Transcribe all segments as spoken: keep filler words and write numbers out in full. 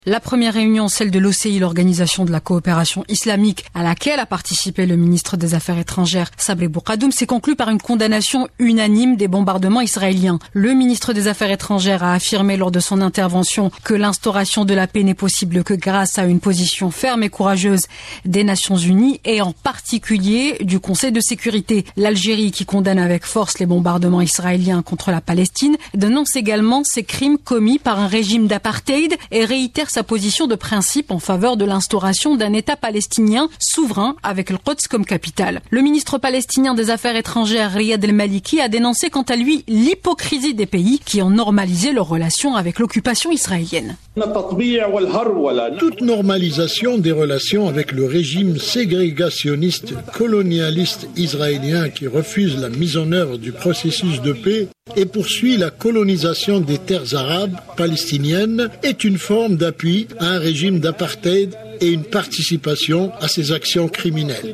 La première réunion, celle de l'O C I, l'Organisation de la coopération islamique, à laquelle a participé le ministre des Affaires étrangères Sabri Boukadoum, s'est conclue par une condamnation unanime des bombardements israéliens. Le ministre des Affaires étrangères a affirmé lors de son intervention que l'instauration de la paix n'est possible que grâce à une position ferme et courageuse des Nations Unies et en particulier du Conseil de sécurité. L'Algérie, qui condamne avec force les bombardements israéliens contre la Palestine, dénonce également ces crimes commis par un régime d'apartheid et réitère sa position de principe en faveur de l'instauration d'un État palestinien souverain avec le Quds comme capitale. Le ministre palestinien des Affaires étrangères Riyad El-Maliki a dénoncé quant à lui l'hypocrisie des pays qui ont normalisé leurs relations avec l'occupation israélienne. Toute normalisation des relations avec le régime ségrégationniste colonialiste israélien qui refuse la mise en œuvre du processus de paix et poursuit la colonisation des terres arabes palestiniennes est une forme d'appui à un régime d'apartheid et une participation à ses actions criminelles.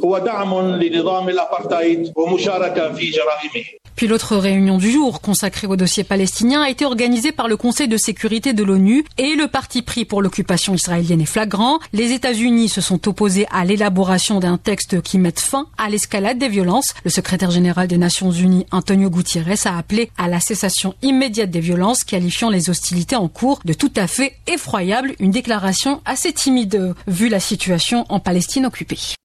Puis l'autre réunion du jour, consacrée au dossier palestinien, a été organisée par le Conseil de sécurité de l'ONU et le parti pris pour l'occupation israélienne est flagrant. Les États-Unis se sont opposés à l'élaboration d'un texte qui mette fin à l'escalade des violences. Le secrétaire général des Nations Unies, Antonio Guterres, a appelé à la cessation immédiate des violences, qualifiant les hostilités en cours de tout à fait effroyables. Une déclaration assez timide vu la situation en Palestine occupée.